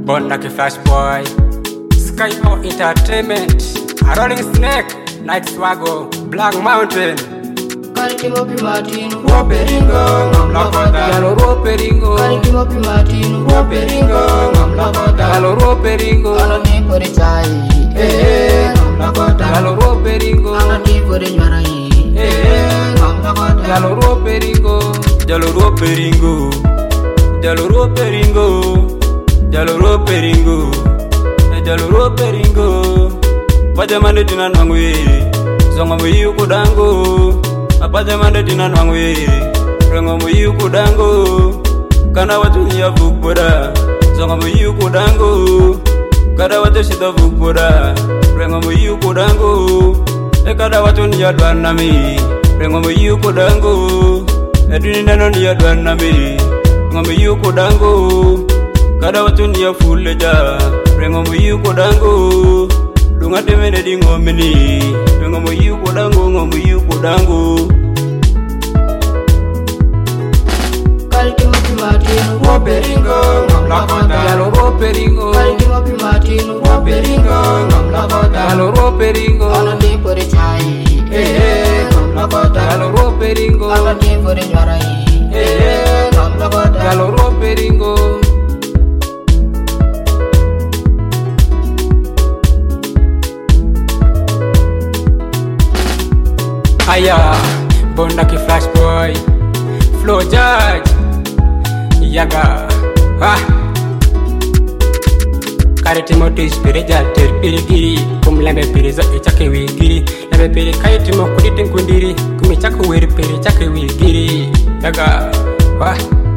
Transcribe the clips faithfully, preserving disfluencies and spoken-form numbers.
Born like a flash boy. Sky Power Entertainment. A Rolling Snake. Night Swaggo. Black Mountain. Karitimo pi Martino. Roperingo. Mamlakota. Yalo Roperingo. Karitimo pi Martino. Roperingo. Mamlakota. Yalo Roperingo. Ano ni pore chai. Eh. Mamlakota. Yalo Roperingo. Ano ni pore nyarai. Eh. Mamlakota. Yalo Roperingo. Yalo Roperingo. Yalo Roperingo. Yalo Roperingo. Yalo Roperingo. Pajamande tina nangwe. Zonga muyu kudango. Apajamande tina nangwe. Rengo muyu kudango. Kana watu ya vukboda. Zonga muyu kudango. Kada watu shida vukboda. Rengo muyu kudango. E kada watu ni ya dwanami. Rengo muyu kudango. Eduni neno ni ya dwanami. Rengo muyu kudango. Kada watu ni ya fuleja. Rengo muyu kudango. Dunga temene di ngomini. Rengo muyu kudango. Rengo muyu kudango. Karitimo pi Martino. Roperingo. Mamlakota. Yalo Roperingo. Karitimo pi Martino. Roperingo. Mamlakota. Yalo Roperingo. Ano ni pore chai. Eh. Mamlakota. Yalo Roperingo. Ano ni pore nyarai. Eh. Mamlakota. Yalo Roperingo. Aya, born like a flash boy. Flow judge. Yaga. Ha. Karitimo tis pirejal ter pirigiri. Kum lembe pirizo ichake wigiri. Lembe piri kaitimo kuditin kundiri. Kumi chaku wiri piri chake wigiri. Yaga. Ha.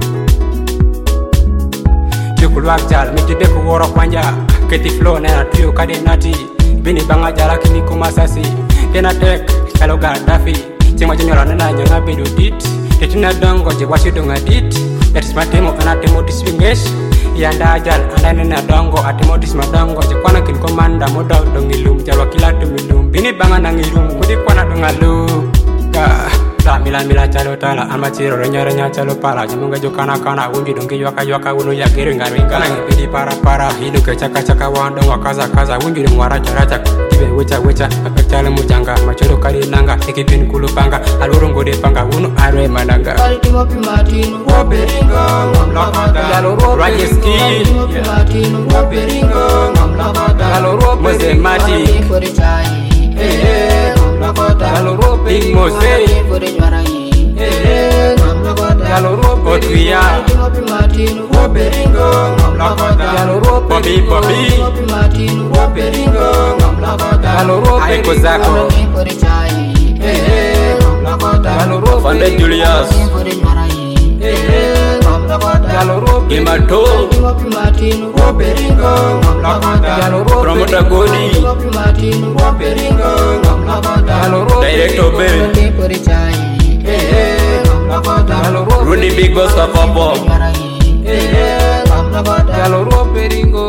Chukulwak jal mitide kuworo kwanja. Keti flow na tuyo kade nati. Bini banga jala kini kumasasi. Kena tek. Hello Gaddafi, chima junior na nyanga bidu dit. Tetina dongo je washi donga dit. That is my demo anatemo diswingesh. Yanda ajal andane na dongo atemo dis madongo je kwana kin komanda moda dongilum jalwa kila tumilum. Bini banga nangilum kudi kwana dongalu. Ka ta mila mila chalo tala amachiro renyara nya chalo para jimunga jo kana kana wunji dongi yoka yoka unu ya giringa ringa ngi bidi para para hidu ke chaka chaka wando wakaza kaza wunji ngwara characha kibe wecha wecha apetale mujanga machoro kari nanga ekipin kulupanga alurungo de panga unu arwe mananga Karitimo pi Martino. Roperingo mamlakota yalo Rajeski Karitimo pi Martino. Roperingo mamlakota yalo Roperingo mati Ano ni pore chai. eh mamlakota yalo Roperingo Ano ni pore nyarai. eh Mamlakota. yalo Roperingo Karitimo pi Martino. Roperingo mamlakota yalo Roperingo Karitimo pi Martino. Roperingo mamlakota yalo Roperingo zako Ano ni pore chai. eh mamlakota yalo Fande Julius Ano ni pore nyarai. eh Mamlakota. yalo Roperingo Gimato Karitimo pi Martino. Roperingo mamlakota yalo Promoter Godi Karitimo pi Martino. Roperingo mamlakota yalo Director Ben Ano ni pore chai. eh mamlakota yalo Rudy Big Boss Kapopo eh yalo Roperingo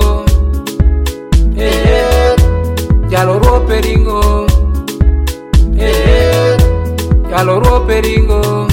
eh yalo Roperingo eh yalo Roperingo